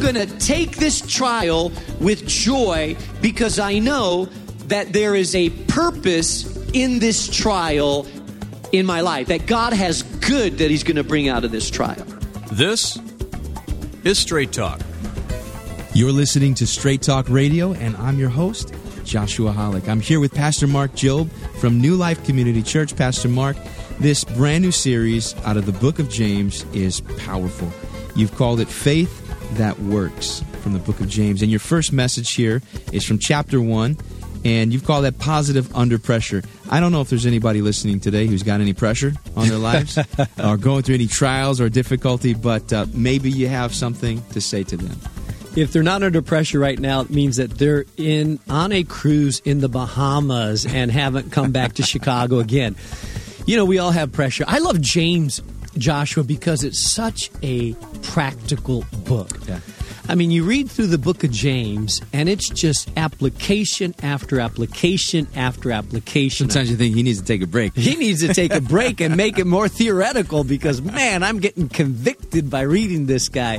going to take this trial with joy because I know that there is a purpose in this trial in my life, that God has good that He's going to bring out of this trial. This is Straight Talk. You're listening to Straight Talk Radio, and I'm your host, Joshua Hollick. I'm here with Pastor Mark Jobe from New Life Community Church. Pastor Mark, this brand new series out of the book of James is powerful. You've called it Faith That Works from the book of James. And your first message here is from chapter 1, and you've called that Positive Under Pressure. I don't know if there's anybody listening today who's got any pressure on their lives or going through any trials or difficulty, but maybe you have something to say to them. If they're not under pressure right now, it means that they're on a cruise in the Bahamas and haven't come back to Chicago again. You know, we all have pressure. I love James, Joshua, because it's such a practical book. Yeah. I mean, you read through the book of James, and it's just application after application after application. Sometimes you think he needs to take a break. He needs to take a break and make it more theoretical because, man, I'm getting convicted by reading this guy.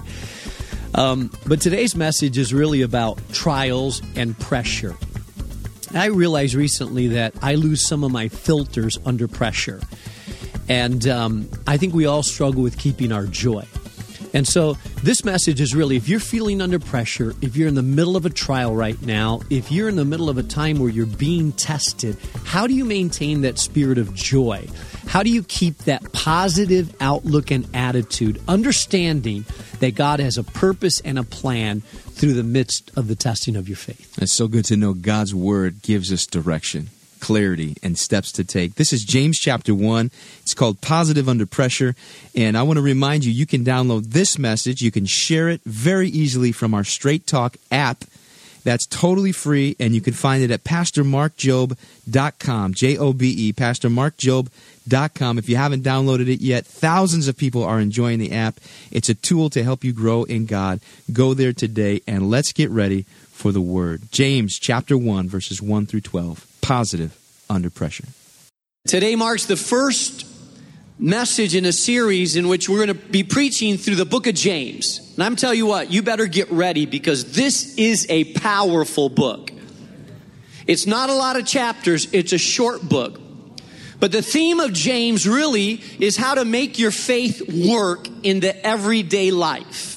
But today's message is really about trials and pressure. I realized recently that I lose some of my filters under pressure. And I think we all struggle with keeping our joy. And so this message is really, if you're feeling under pressure, if you're in the middle of a trial right now, if you're in the middle of a time where you're being tested, how do you maintain that spirit of joy? How do you keep that positive outlook and attitude, understanding that God has a purpose and a plan through the midst of the testing of your faith? It's so good to know God's Word gives us direction, clarity, and steps to take. This is James chapter 1. It's called Positive Under Pressure. And I want to remind you, you can download this message. You can share it very easily from our Straight Talk app. That's totally free, and you can find it at PastorMarkJobe.com, Jobe, PastorMarkJobe.com. If you haven't downloaded it yet, thousands of people are enjoying the app. It's a tool to help you grow in God. Go there today, and let's get ready for the Word. James chapter 1, verses 1 through 12. Positive under pressure. Today marks the first message in a series in which we're going to be preaching through the book of James. And I'm telling you what, you better get ready because this is a powerful book. It's not a lot of chapters, it's a short book. But the theme of James really is how to make your faith work in the everyday life.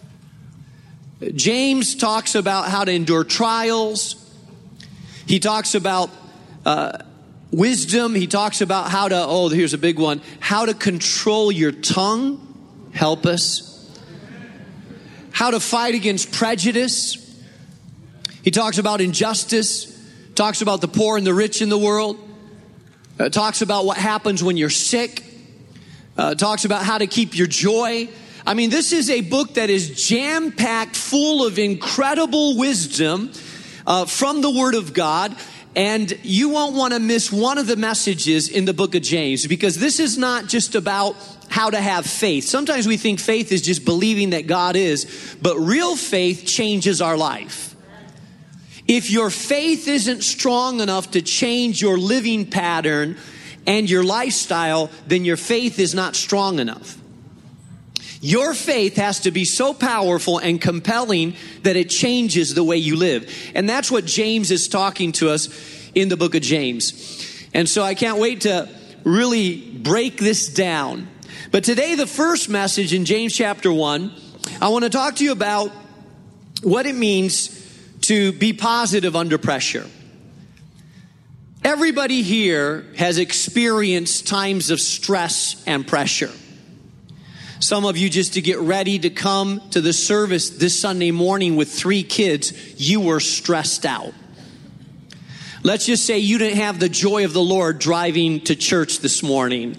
James talks about how to endure trials. He talks about wisdom. He talks about how to, here's a big one, how to control your tongue. Help us. How to fight against prejudice. He talks about injustice. Talks about the poor and the rich in the world. Talks about what happens when you're sick. Talks about how to keep your joy. I mean, this is a book that is jam-packed full of incredible wisdom from the Word of God. And you won't want to miss one of the messages in the book of James, because this is not just about how to have faith. Sometimes we think faith is just believing that God is, but real faith changes our life. If your faith isn't strong enough to change your living pattern and your lifestyle, then your faith is not strong enough. Your faith has to be so powerful and compelling that it changes the way you live. And that's what James is talking to us in the book of James. And so I can't wait to really break this down. But today, the first message in James chapter 1, I want to talk to you about what it means to be positive under pressure. Everybody here has experienced times of stress and pressure. Some of you, just to get ready to come to the service this Sunday morning with 3 kids, you were stressed out. Let's just say you didn't have the joy of the Lord driving to church this morning.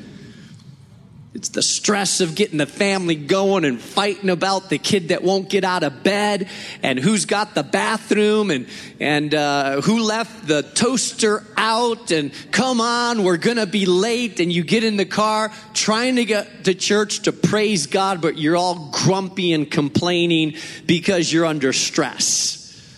It's the stress of getting the family going and fighting about the kid that won't get out of bed and who's got the bathroom and who left the toaster out, and come on, we're going to be late, and you get in the car trying to get to church to praise God, but you're all grumpy and complaining because you're under stress.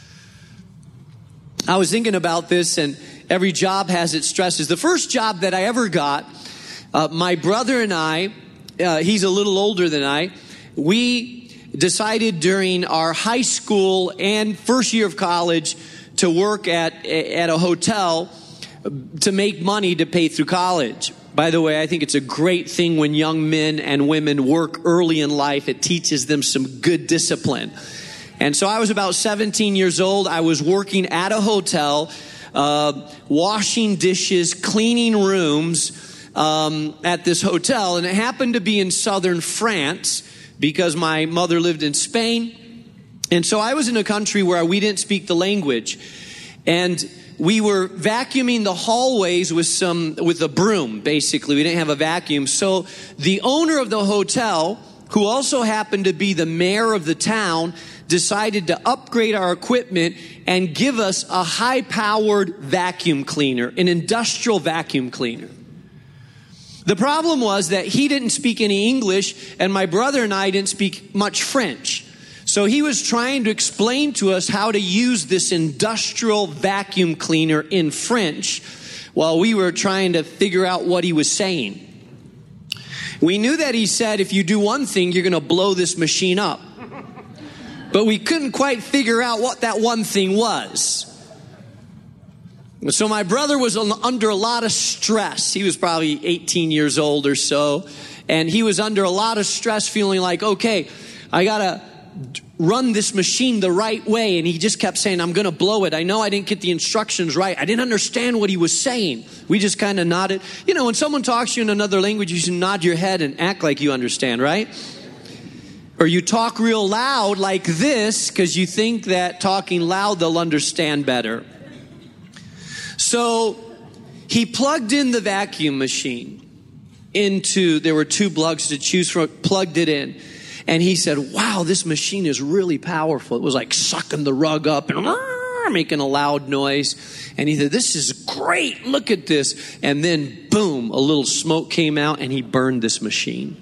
I was thinking about this, and every job has its stresses. The first job that I ever got, my brother and I, he's a little older than I, we decided during our high school and first year of college to work at a hotel to make money to pay through college. By the way, I think it's a great thing when young men and women work early in life. It teaches them some good discipline. And so I was about 17 years old. I was working at a hotel, washing dishes, cleaning rooms at this hotel. And it happened to be in southern France because my mother lived in Spain. And so I was in a country where we didn't speak the language. And we were vacuuming the hallways with a broom, basically. We didn't have a vacuum. So the owner of the hotel, who also happened to be the mayor of the town, decided to upgrade our equipment and give us a high-powered vacuum cleaner, an industrial vacuum cleaner. The problem was that he didn't speak any English, and my brother and I didn't speak much French. So he was trying to explain to us how to use this industrial vacuum cleaner in French while we were trying to figure out what he was saying. We knew that he said, if you do one thing, you're going to blow this machine up. But we couldn't quite figure out what that one thing was. So my brother was under a lot of stress. He was probably 18 years old or so. And he was under a lot of stress, feeling like, okay, I got to run this machine the right way. And he just kept saying, I'm going to blow it. I know I didn't get the instructions right. I didn't understand what he was saying. We just kind of nodded. You know, when someone talks to you in another language, you should nod your head and act like you understand, right? Or you talk real loud like this because you think that talking loud they'll understand better. So he plugged in the vacuum machine there were two plugs to choose from, plugged it in. And he said, wow, this machine is really powerful. It was like sucking the rug up and making a loud noise. And he said, this is great. Look at this. And then, boom, a little smoke came out and he burned this machine.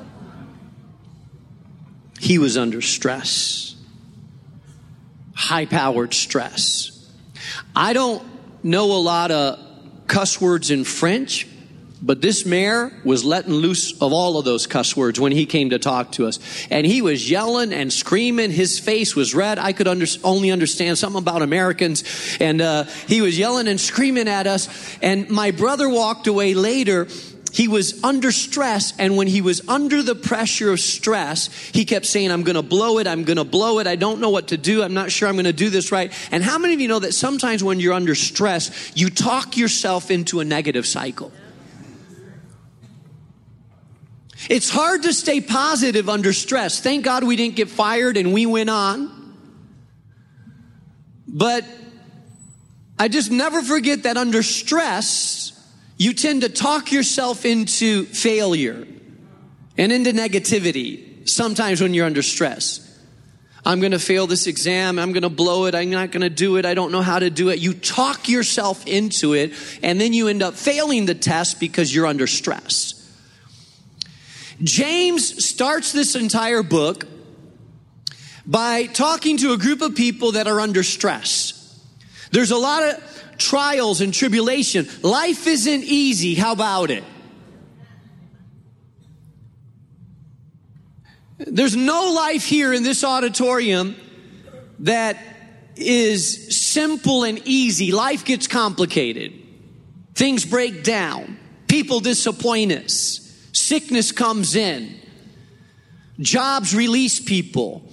He was under stress. High-powered stress. I don't know a lot of cuss words in French, but this mayor was letting loose of all of those cuss words when he came to talk to us. And he was yelling and screaming. His face was red. I could only understand something about Americans. And he was yelling and screaming at us. And my brother walked away later. He was under stress. And when he was under the pressure of stress, he kept saying, I'm going to blow it. I'm going to blow it. I don't know what to do. I'm not sure I'm going to do this right. And how many of you know that sometimes when you're under stress, you talk yourself into a negative cycle? It's hard to stay positive under stress. Thank God we didn't get fired and we went on. But I just never forget that under stress, you tend to talk yourself into failure and into negativity sometimes when you're under stress. I'm going to fail this exam. I'm going to blow it. I'm not going to do it. I don't know how to do it. You talk yourself into it, and then you end up failing the test because you're under stress. James starts this entire book by talking to a group of people that are under stress. There's a lot of trials and tribulation. Life isn't easy. How about it? There's no life here in this auditorium that is simple and easy. Life gets complicated. Things break down. People disappoint us. Sickness comes in. Jobs release people.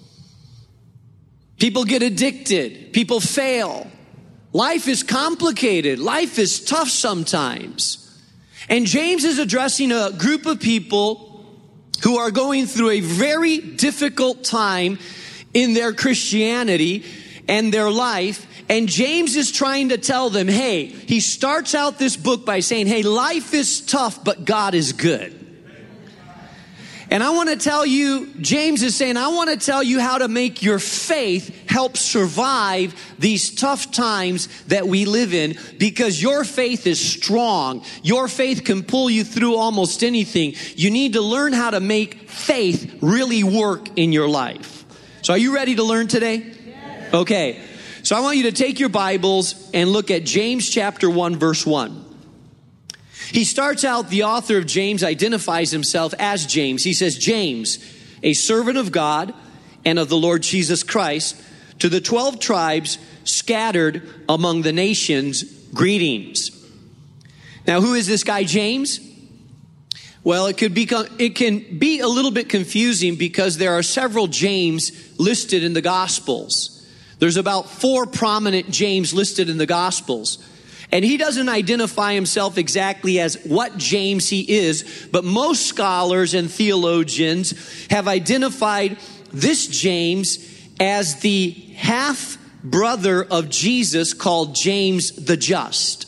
People get addicted. People fail. Life is complicated. Life is tough sometimes. And James is addressing a group of people who are going through a very difficult time in their Christianity and their life. And James is trying to tell them, hey, he starts out this book by saying, hey, life is tough, but God is good. And I want to tell you, James is saying, I want to tell you how to make your faith help survive these tough times that we live in, because your faith is strong. Your faith can pull you through almost anything. You need to learn how to make faith really work in your life. So are you ready to learn today? Yes. Okay. So I want you to take your Bibles and look at James chapter 1, verse 1. He starts out, the author of James identifies himself as James. He says, James, a servant of God and of the Lord Jesus Christ, to the 12 tribes scattered among the nations, greetings. Now, who is this guy, James? Well, it can be a little bit confusing because there are several James listed in the Gospels. There's about 4 prominent James listed in the Gospels. And he doesn't identify himself exactly as what James he is, but most scholars and theologians have identified this James as the half-brother of Jesus called James the Just.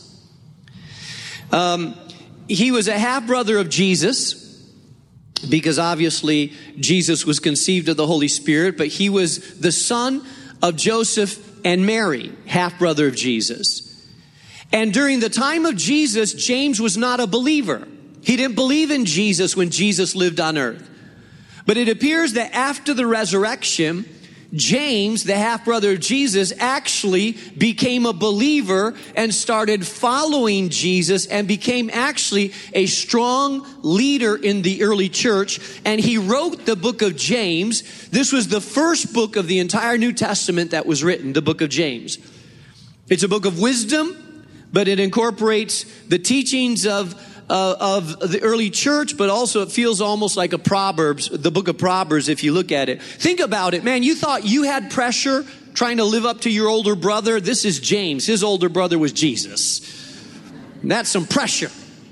He was a half-brother of Jesus because obviously Jesus was conceived of the Holy Spirit, but he was the son of Joseph and Mary, half-brother of Jesus. And during the time of Jesus, James was not a believer. He didn't believe in Jesus when Jesus lived on earth. But it appears that after the resurrection, James, the half-brother of Jesus, actually became a believer and started following Jesus and became actually a strong leader in the early church. And he wrote the book of James. This was the first book of the entire New Testament that was written, the book of James. It's a book of wisdom, but it incorporates the teachings of the early church, but also it feels almost like a Proverbs, the book of Proverbs, if you look at it. Think about it, man. You thought you had pressure trying to live up to your older brother. This is James. His older brother was Jesus. And that's some pressure.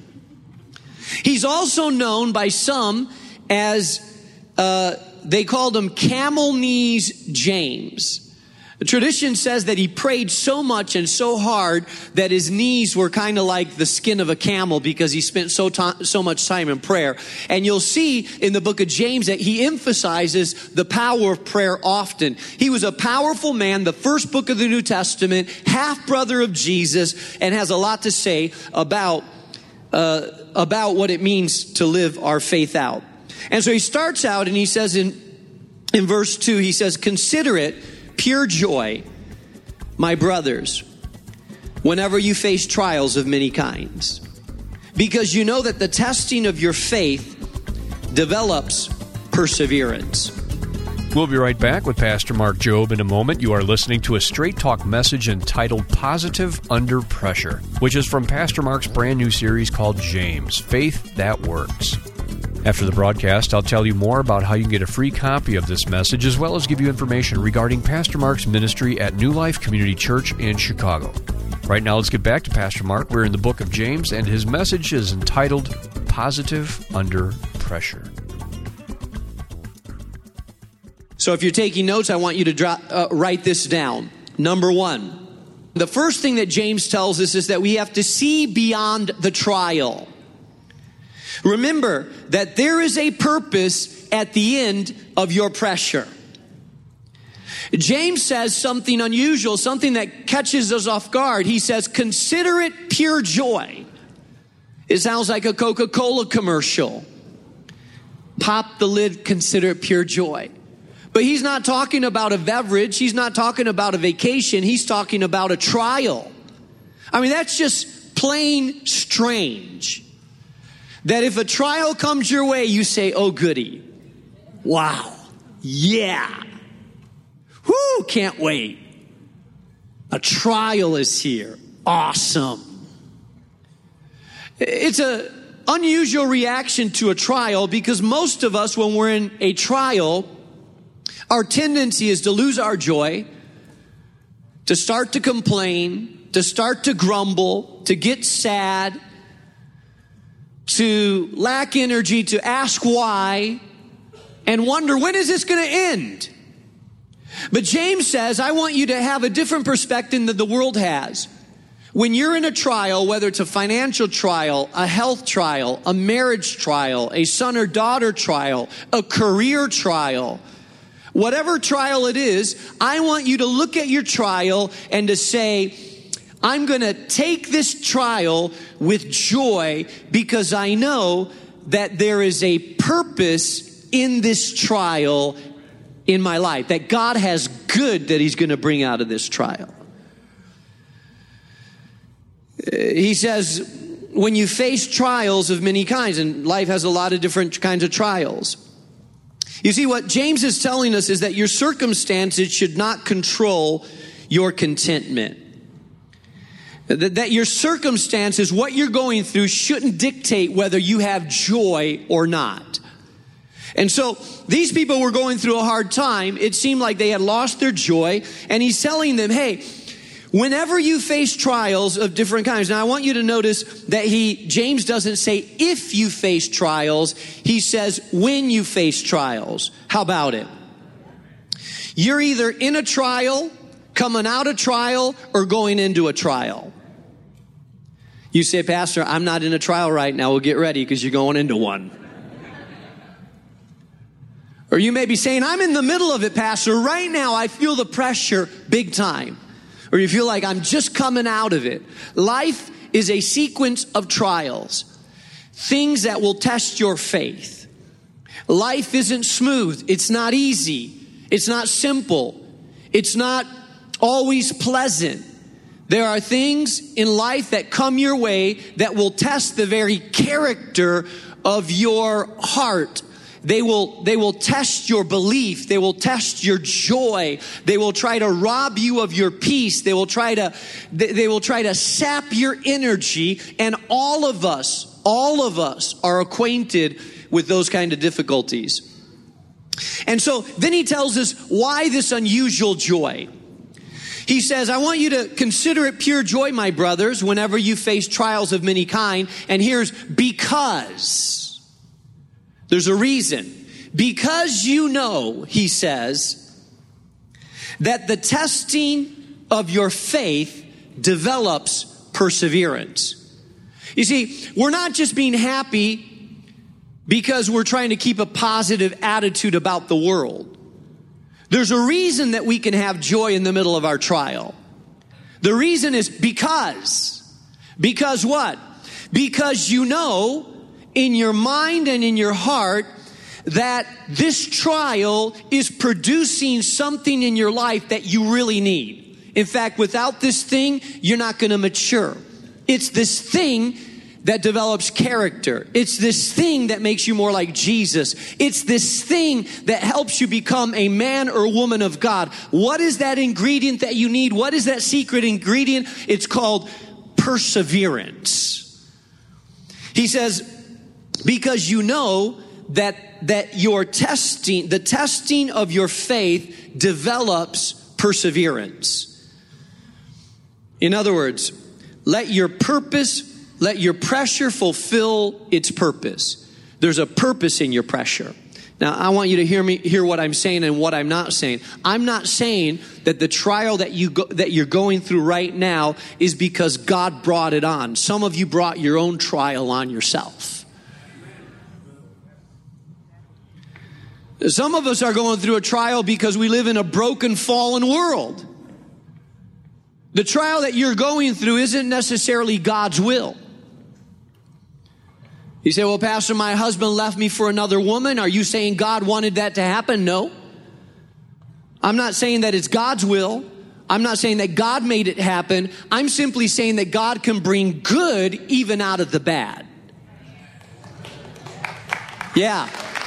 He's also known by some as, they called him Camel Knees James. The tradition says that he prayed so much and so hard that his knees were kind of like the skin of a camel because he spent so much time in prayer. And you'll see in the book of James that he emphasizes the power of prayer often. He was a powerful man, the first book of the New Testament, half-brother of Jesus, and has a lot to say about what it means to live our faith out. And so he starts out and he says in verse 2, he says, "Consider it pure joy, my brothers, whenever you face trials of many kinds, because you know that the testing of your faith develops perseverance." We'll be right back with Pastor Mark Jobe in a moment. You are listening to a Straight Talk message entitled Positive Under Pressure, which is from Pastor Mark's brand new series called James, Faith That Works. After the broadcast, I'll tell you more about how you can get a free copy of this message, as well as give you information regarding Pastor Mark's ministry at New Life Community Church in Chicago. Right now, let's get back to Pastor Mark. We're in the book of James, and his message is entitled Positive Under Pressure. So if you're taking notes, I want you to write this down. Number 1, the first thing that James tells us is that we have to see beyond the trial. Remember that there is a purpose at the end of your pressure. James says something unusual, something that catches us off guard. He says, "Consider it pure joy." It sounds like a Coca-Cola commercial. Pop the lid, consider it pure joy. But he's not talking about a beverage. He's not talking about a vacation. He's talking about a trial. I mean, that's just plain strange. That if a trial comes your way, you say, "Oh, goody. Wow. Yeah. Whoo, can't wait. A trial is here. Awesome." It's an unusual reaction to a trial because most of us, when we're in a trial, our tendency is to lose our joy, to start to complain, to start to grumble, to get sad, to lack energy, to ask why, and wonder, when is this going to end? But James says, I want you to have a different perspective than the world has. When you're in a trial, whether it's a financial trial, a health trial, a marriage trial, a son or daughter trial, a career trial, whatever trial it is, I want you to look at your trial and to say, I'm going to take this trial with joy because I know that there is a purpose in this trial in my life, that God has good that he's going to bring out of this trial. He says, when you face trials of many kinds, and life has a lot of different kinds of trials, You see, what James is telling us is that your circumstances should not control your contentment. That your circumstances, what you're going through, shouldn't dictate whether you have joy or not. And so these people were going through a hard time. It seemed like they had lost their joy. And he's telling them, hey, whenever you face trials of different kinds. Now I want you to notice that James doesn't say if you face trials. He says when you face trials. How about it? You're either in a trial, coming out of trial, or going into a trial. You say, Pastor, I'm not in a trial right now. Well, get ready because you're going into one. Or you may be saying, I'm in the middle of it, Pastor. Right now, I feel the pressure big time. Or you feel like I'm just coming out of it. Life is a sequence of trials. Things that will test your faith. Life isn't smooth. It's not easy. It's not simple. It's not always pleasant. There are things in life that come your way that will test the very character of your heart. They will test your belief. They will test your joy. They will try to rob you of your peace. They will try to sap your energy. And all of us are acquainted with those kind of difficulties. And so then he tells us why this unusual joy. He says, I want you to consider it pure joy, my brothers, whenever you face trials of many kind. And here's because. There's a reason. Because you know, he says, that the testing of your faith develops perseverance. You see, we're not just being happy because we're trying to keep a positive attitude about the world. There's a reason that we can have joy in the middle of our trial. The reason is because. Because what? Because you know in your mind and in your heart that this trial is producing something in your life that you really need. In fact, without this thing, you're not going to mature. It's this thing that develops character. It's this thing that makes you more like Jesus. It's this thing that helps you become a man or woman of God. What is that ingredient that you need? What is that secret ingredient? It's called perseverance. He says, because you know that your testing, the testing of your faith develops perseverance. In other words, let your pressure fulfill its purpose. There's a purpose in your pressure. Now, I want you to hear what I'm saying and what I'm not saying. I'm not saying that the trial that you're going through right now is because God brought it on. Some of you brought your own trial on yourself. Some of us are going through a trial because we live in a broken, fallen world. The trial that you're going through isn't necessarily God's will. You say, well, Pastor, my husband left me for another woman. Are you saying God wanted that to happen? No. I'm not saying that it's God's will. I'm not saying that God made it happen. I'm simply saying that God can bring good even out of the bad. Yeah.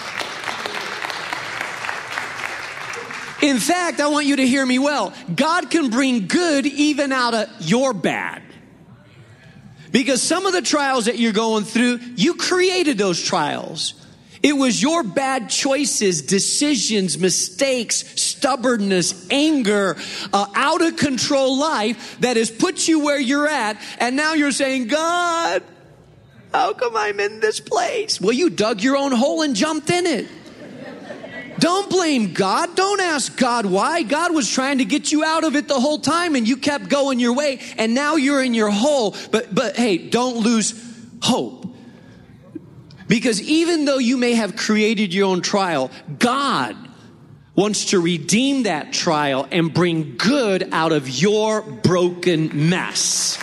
In fact, I want you to hear me well. God can bring good even out of your bad. Because some of the trials that you're going through, you created those trials. It was your bad choices, decisions, mistakes, stubbornness, anger, out of control life that has put you where you're at. And now you're saying, God, how come I'm in this place? Well, you dug your own hole and jumped in it. Don't blame God. Don't ask God why. God was trying to get you out of it the whole time and you kept going your way and now you're in your hole. But hey, don't lose hope. Because even though you may have created your own trial, God wants to redeem that trial and bring good out of your broken mess.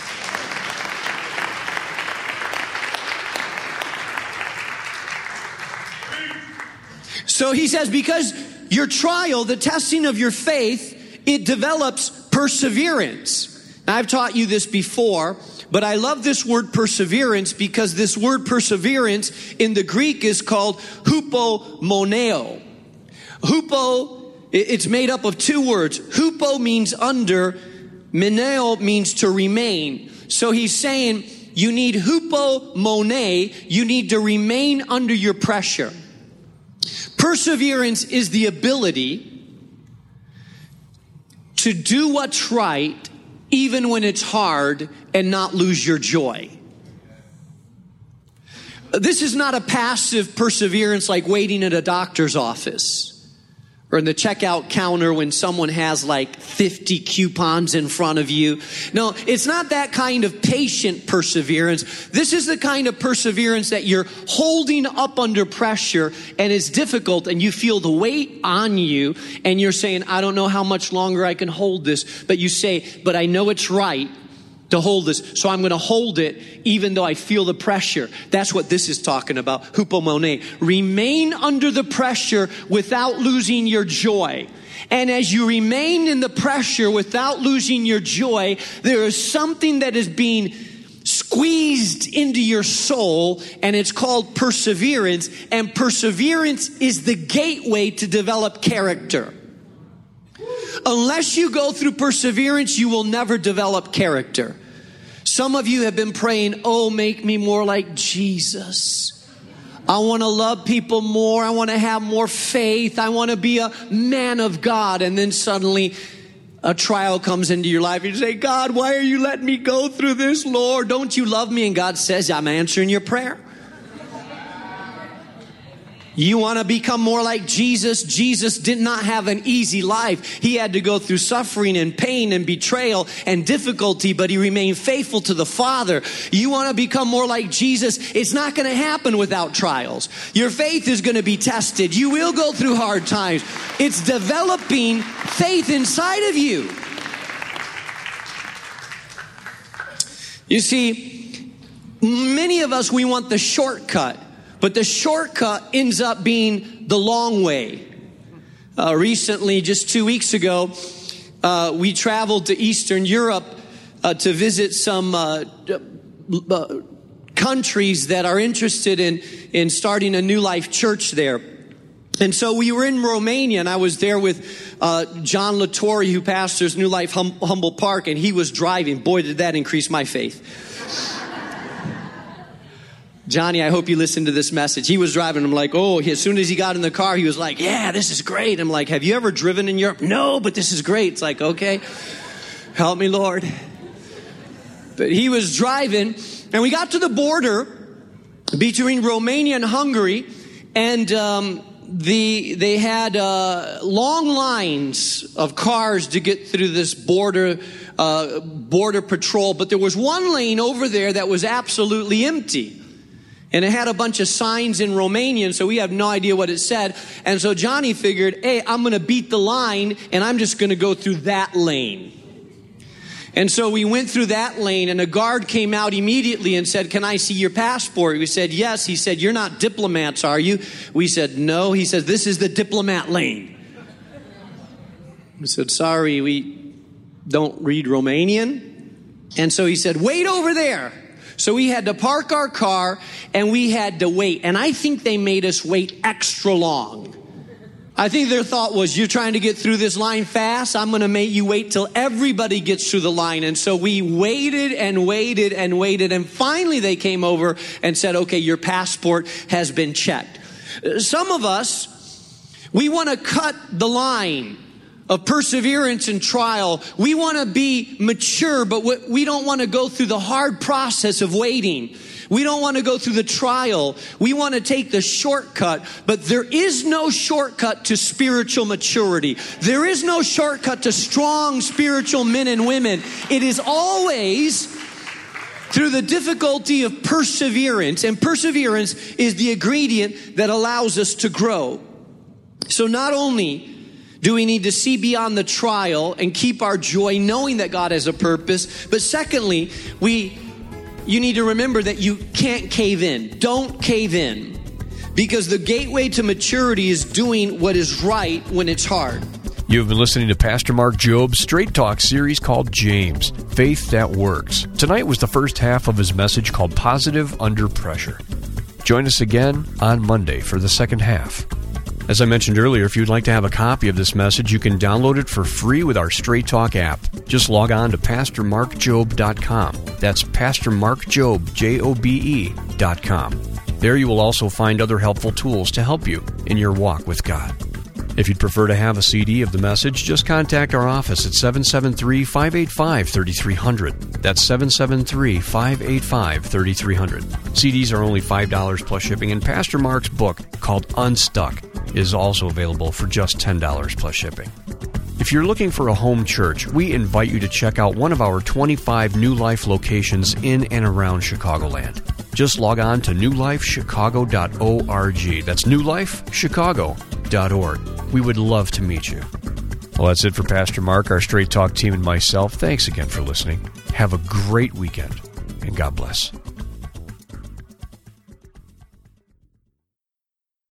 So he says, because your trial, the testing of your faith, it develops perseverance. Now, I've taught you this before, but I love this word perseverance because this word perseverance in the Greek is called hupomoneo. Hupo, it's made up of two words. Hupo means under, meneo means to remain. So he's saying you need hupomone, you need to remain under your pressure. Perseverance is the ability to do what's right even when it's hard and not lose your joy. This is not a passive perseverance like waiting at a doctor's office or in the checkout counter when someone has like 50 coupons in front of you. No, it's not that kind of patient perseverance. This is the kind of perseverance that you're holding up under pressure and it's difficult and you feel the weight on you and you're saying, I don't know how much longer I can hold this. But you say, but I know it's right to hold this, so I'm going to hold it even though I feel the pressure. That's what this is talking about, hupomone. Remain under the pressure without losing your joy. And as you remain in the pressure without losing your joy, there is something that is being squeezed into your soul, and it's called perseverance. And perseverance is the gateway to develop character. Unless you go through perseverance, you will never develop character. Some of you have been praying, oh, make me more like Jesus. I want to love people more. I want to have more faith. I want to be a man of God. And then suddenly a trial comes into your life. You say, God, why are you letting me go through this, Lord? Don't you love me? And God says, I'm answering your prayer. You want to become more like Jesus? Jesus did not have an easy life. He had to go through suffering and pain and betrayal and difficulty, but he remained faithful to the Father. You want to become more like Jesus? It's not going to happen without trials. Your faith is going to be tested. You will go through hard times. It's developing faith inside of you. You see, many of us, we want the shortcut. But the shortcut ends up being the long way. Recently, just 2 weeks ago, we traveled to Eastern Europe to visit some countries that are interested in starting a New Life church there. And so we were in Romania, and I was there with John Latore, who pastors New Life Humboldt Park, and he was driving. Boy, did that increase my faith. Johnny, I hope you listened to this message. He was driving. I'm like, oh, as soon as he got in the car, he was like, yeah, this is great. I'm like, have you ever driven in Europe? No, but this is great. It's like, okay, help me, Lord. But he was driving, and we got to the border between Romania and Hungary, and they had long lines of cars to get through this border patrol. But there was one lane over there that was absolutely empty. And it had a bunch of signs in Romanian, so we have no idea what it said. And so Johnny figured, hey, I'm going to beat the line, and I'm just going to go through that lane. And so we went through that lane, and a guard came out immediately and said, can I see your passport? We said, yes. He said, you're not diplomats, are you? We said, no. He says, this is the diplomat lane. We said, sorry, we don't read Romanian. And so he said, wait over there. So we had to park our car and we had to wait. And I think they made us wait extra long. I think their thought was, you're trying to get through this line fast. I'm going to make you wait till everybody gets through the line. And so we waited and waited and waited. And finally they came over and said, okay, your passport has been checked. Some of us, we want to cut the line of perseverance and trial. We want to be mature, but we don't want to go through the hard process of waiting. We don't want to go through the trial. We want to take the shortcut, but there is no shortcut to spiritual maturity. There is no shortcut to strong spiritual men and women. It is always through the difficulty of perseverance, and perseverance is the ingredient that allows us to grow. So not only do we need to see beyond the trial and keep our joy knowing that God has a purpose, but secondly, you need to remember that you can't cave in. Don't cave in, because the gateway to maturity is doing what is right when it's hard. You've been listening to Pastor Mark Job's Straight Talk series called James, Faith That Works. Tonight was the first half of his message called Positive Under Pressure. Join us again on Monday for the second half. As I mentioned earlier, if you'd like to have a copy of this message, you can download it for free with our Straight Talk app. Just log on to PastorMarkJobe.com. That's PastorMarkJobe.com. There you will also find other helpful tools to help you in your walk with God. If you'd prefer to have a CD of the message, just contact our office at 773-585-3300. That's 773-585-3300. CDs are only $5 plus shipping, and Pastor Mark's book, called Unstuck, is also available for just $10 plus shipping. If you're looking for a home church, we invite you to check out one of our 25 New Life locations in and around Chicagoland. Just log on to newlifechicago.org. That's newlifechicago.org. We would love to meet you. Well, that's it for Pastor Mark, our Straight Talk team, and myself. Thanks again for listening. Have a great weekend, and God bless.